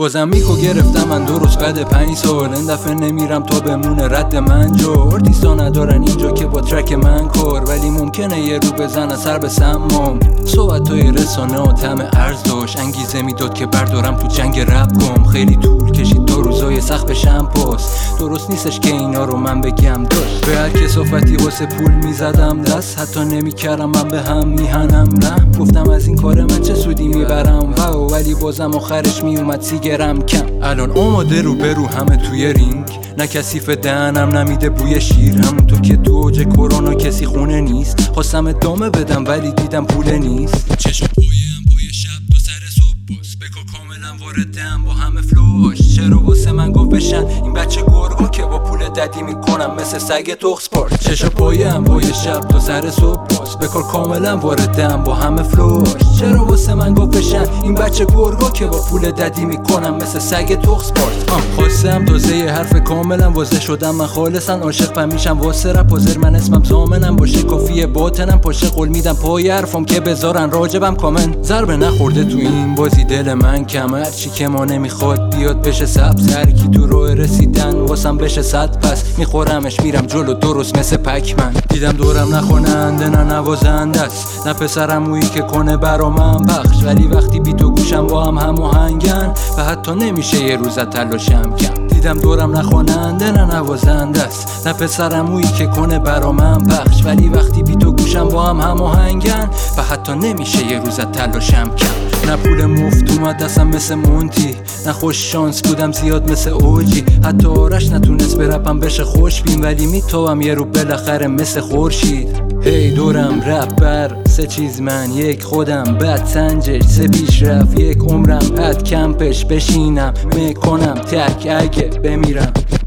بازم میکو گرفتم من درست بعد 5 سال. این دفعه نمیرم تا بمونه رد من جا. آرتیستا ندارن اینجا که با ترک من کار، ولی ممکنه یه رو بزنن سر به سمام. صحبتای رسانه ها طعم ارز داشت، انگیزه میداد که بردارم تو جنگ رپ گم. خیلی طول کشید تا روزای سخت بشم پاس. درست نیستش که اینا رو من بگم داشت. به هر کسافتی واسه پول میزدم دست، حتی نمیکردم من به هم میهنم رم. گفتم از این کار من چه سودی میبرم ولی بازم آخرش میومد سیگرم کم. الان آماده رو برو همه توی رینگ، نه کثیف دهنم نمیده بوی شیر. همونطور که تو اوج کرونا کسی خونه نیست، خواستم ادامه بدم ولی دیدم پول نیست. چشم پای شب دو سر صبح باز، بکار کاملا واردم با همه فلوش. چرا واسه من گفت بشن این بچه گرگا که با پول ددی میکنم مثل سگ تخ سپارت. چشم پای شب دو سر صبح باز، بکار کاملا واردم با همه فلوش. چرا واسه من گفت بشن این بچه گرگا که با پول ددی میکنم مثل سگ تخ سپارت. خواستم تازه حرف کاملا واضح شدم، من خالصا عاشق میشم واسه رپ حاضر. من اسمم زامنم باشه کافیه باطنم پاشه، قول میدم پای حرفم که بذارن راجبم کامنت. ضربه نخورده تو این بازی دل من کم، هرچی که ما نمیخواد بیاد بشه سبز. هر کی تو راه رسیدن واسم بشه صد پس میخورمش میرم جلو درست مثل پکمن. دیدم دورم نخوننده نه نوازنده است، نه پسرمویی که کنه برا من بخش. ولی وقتی بی تو گوشم با هم هماهنگن و حتی نمیشه یه روز تلاشم کم. دیدم دورم نخوننده نه نوازنده است، نه پسرمویی که کنه برا من بخش. ولی وقتی بی تو گوشم با هم هماهنگن و حتی نمیشه یه روز تلاشم کم. نه پول مفت اومد دستم مثل مونتی، نه خوش شانس بودم زیاد مثل اوجی. حتی آرش نتونست برپم بشه خوشبین، ولی میتوام یه رو بالاخره مثل خورشید. هی دورم رپر سه چیز من، یک خودم بد سنجش سه پیشرفت، یک عمرم حد کمپش بشینم میکنم تک اگه بمیرم.